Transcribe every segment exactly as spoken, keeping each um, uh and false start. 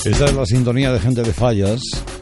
Esa es la sintonía de Gente de Fallas.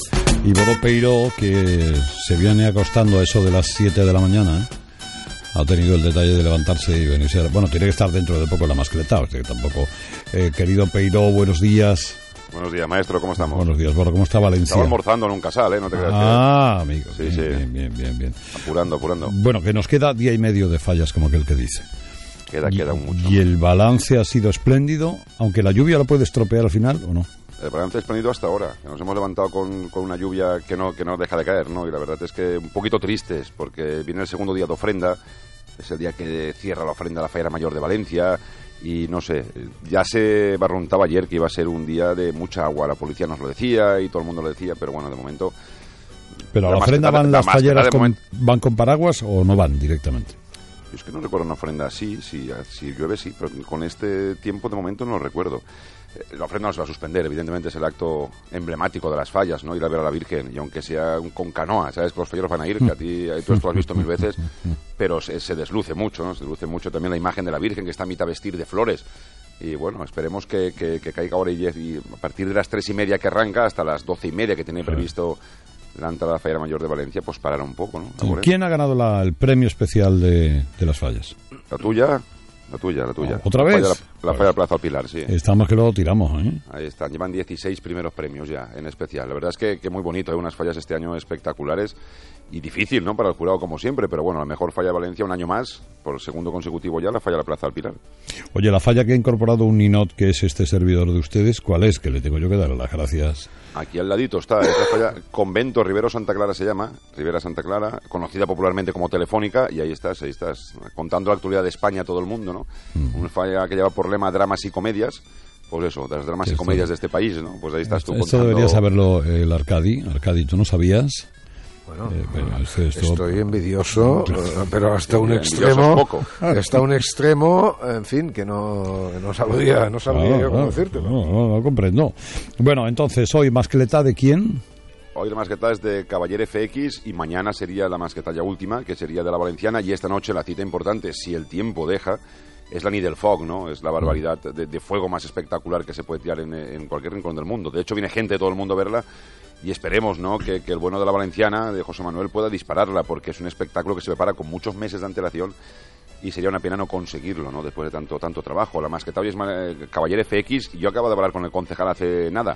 Y Boro Peiro, que se viene acostando a eso de las siete de la mañana, ¿eh? Ha tenido el detalle de levantarse y venirse a... Bueno, tiene que estar dentro de poco en la mascleta, o sea que tampoco... Eh, querido Peiro, buenos días. Buenos días, maestro, ¿cómo estamos? Buenos días, Boro, ¿cómo está Valencia? Estaba almorzando en un casal, ¿eh? No te creas. Ah, que... amigo. Sí, bien, sí. Bien, bien, bien, bien. Apurando, apurando. Bueno, que nos queda día y medio de Fallas, como aquel que dice. Queda, y, queda mucho. Y el balance ha sido espléndido, aunque la lluvia lo puede estropear al final, ¿o no? El balance espléndido hasta ahora. Nos hemos levantado con, con una lluvia que no, que no deja de caer, ¿no? Y la verdad es que un poquito tristes, porque viene el segundo día de ofrenda, es el día que cierra la ofrenda a la Falla Mayor de Valencia, y no sé, ya se barruntaba ayer que iba a ser un día de mucha agua. La policía nos lo decía y todo el mundo lo decía, pero bueno, de momento... ¿Pero a la, la ofrenda van las falleras con, van con paraguas o no van directamente? Yo es que no recuerdo una ofrenda así, si, si llueve sí, pero con este tiempo de momento no lo recuerdo. La ofrenda no se va a suspender, evidentemente es el acto emblemático de las fallas, ¿no? Ir a ver a la Virgen, y aunque sea con canoa, ¿sabes? Que los falleros van a ir, que a ti tú esto lo has visto mil veces, pero se, se desluce mucho, ¿no? Se desluce mucho también la imagen de la Virgen, que está a mitad vestir de flores. Y bueno, esperemos que, que, que caiga ahora y, y a partir de las tres y media que arranca hasta las doce y media que tiene previsto la entrada a la Falla Mayor de Valencia, pues parará un poco, ¿no? ¿Quién ha ganado la, el premio especial de, de las fallas? La tuya... La tuya, la tuya. ¿Otra vez? La falla, la, la falla Plaza Pilar, sí. Estamos que lo tiramos, ¿eh? Ahí están, llevan dieciséis primeros premios ya, en especial. La verdad es que, que muy bonito, hay unas fallas este año espectaculares y difícil, ¿no? Para el jurado, como siempre, pero bueno, la mejor falla de Valencia un año más, por el segundo consecutivo ya, la falla de la Plaza del Pilar. Oye, la falla que ha incorporado un ninot, que es este servidor de ustedes, ¿cuál es? Que le tengo yo que dar las gracias. Aquí al ladito está, esta falla, Convento Rivero Santa Clara se llama, Rivera Santa Clara, conocida popularmente como Telefónica, y ahí estás, ahí estás, contando la actualidad de España a todo el mundo, ¿no? Mm. Una falla que lleva por lema dramas y comedias, pues eso, de las dramas y comedias de este país, ¿no? Pues ahí estás tú esto contando... debería saberlo el Arcadi. Arcadi, ¿tú no sabías? Bueno, eh, pero esto, esto... estoy envidioso, pero hasta un extremo, hasta un extremo, en fin, que no, no sabría, no sabría ah, yo cómo ah, decírtelo. No, no, no comprendo. Bueno, entonces, hoy, mascleta de quién? Hoy la mascleta es de Caballer F X y mañana sería la mascleta ya última, que sería de la Valenciana, y esta noche la cita importante, si el tiempo deja, es la Nit del Foc, ¿no? Es la barbaridad de, de fuego más espectacular que se puede tirar en, en cualquier rincón del mundo. De hecho, viene gente de todo el mundo a verla y esperemos, ¿no? Que, que el bueno de la Valenciana, de José Manuel, pueda dispararla, porque es un espectáculo que se prepara con muchos meses de antelación y sería una pena no conseguirlo, ¿no? Después de tanto tanto trabajo. La mascleta hoy es eh, Caballer F X y yo acabo de hablar con el concejal hace nada.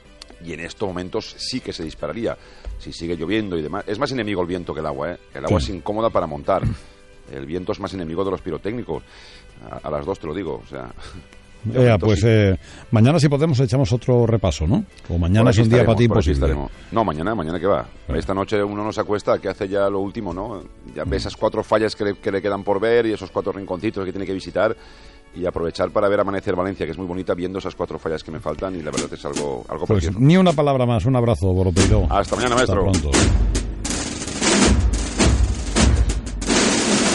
Y en estos momentos sí que se dispararía, si sigue lloviendo y demás. Es más enemigo el viento que el agua, ¿eh? El agua sí. Es incómoda para montar. El viento es más enemigo de los pirotécnicos. A, a las dos te lo digo, o sea... Eh, pues sí. eh, mañana si podemos echamos otro repaso, ¿no? O mañana es un día para ti imposible. No, mañana, mañana que va. Bueno. Esta noche uno no se acuesta, que hace ya lo último, ¿no? Ya ve esas cuatro fallas que le, que le quedan por ver y esos cuatro rinconcitos que tiene que visitar y aprovechar para ver Amanecer Valencia, que es muy bonita, viendo esas cuatro fallas que me faltan y la verdad es algo, algo pues precioso. Ni una palabra más, un abrazo, Boro Peiro. Hasta mañana, maestro. Hasta pronto.